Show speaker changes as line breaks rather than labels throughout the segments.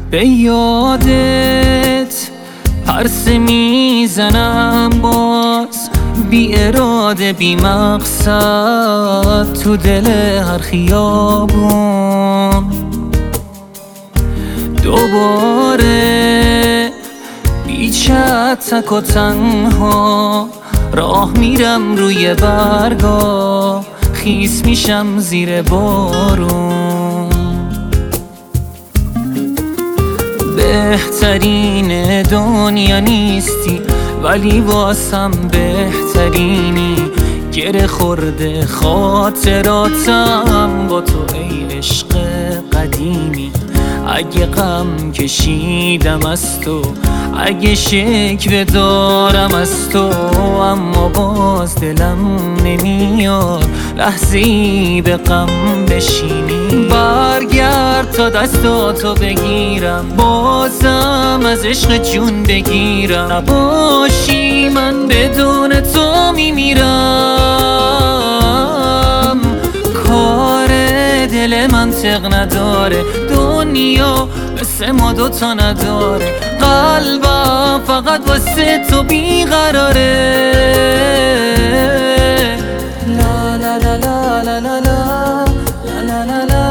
به یادت پرسه میزنم باز، بی اراده بی مقصد تو دل هر خیابون. دوباره بیچت تک و تنها راه میرم روی برگا، خیس میشم زیر بارون. بهترین دنیا نیستی ولی واسم بهترینی، گره خورده خاطراتم با تو ای عشق قدیمی. اگه غم کشیدم از تو، اگه شکوه دارم از تو، اما باز دلم نمیاد لحظه‌ای به غم بشینی. برگرد تا دستاتو بگیرم، بازم از عشق جون بگیرم. نباشی من بدون تو میمیرم. کار دل منطق نداره، دنیا مثل ما دوتا نداره. قلبم فقط واسه تو بیقراره. لا لا لا لا لا لا لا لا لا لا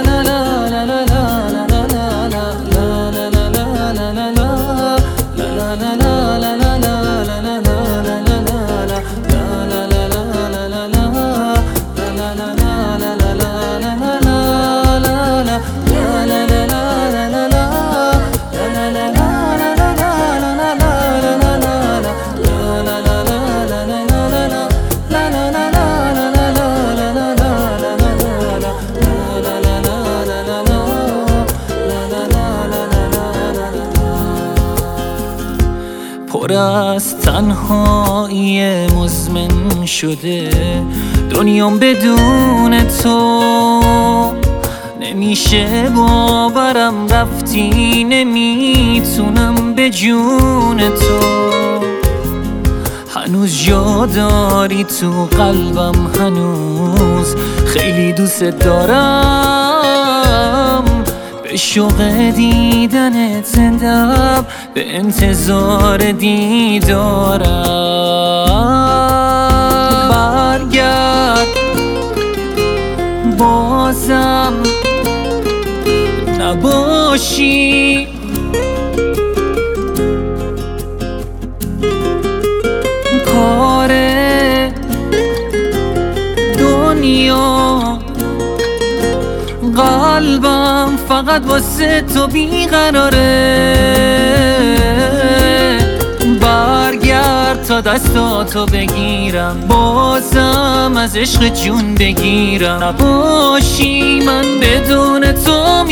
پر از تنهایی مزمن شده دنیام بدون تو. نمیشه باورم رفتی، نمیتونم به جون تو. هنوز جا داری تو قلبم، هنوز خیلی دوست دارم. به شوق دیدنت زندم، به انتظار دیدارم. برگرد بازم نباشی. کار دنیا قلبم فقط واسه تو بیقراره. برگرد تا دستاتو بگیرم، بازم از عشق جون بگیرم. نباشی من بدون تو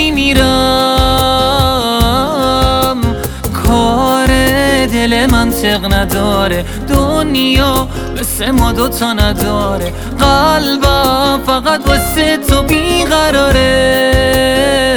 میمیرم. کار دل منطق نداره، دنیا مثل ما دوتا نداره. قلبم فقط واسه تو بیقراره.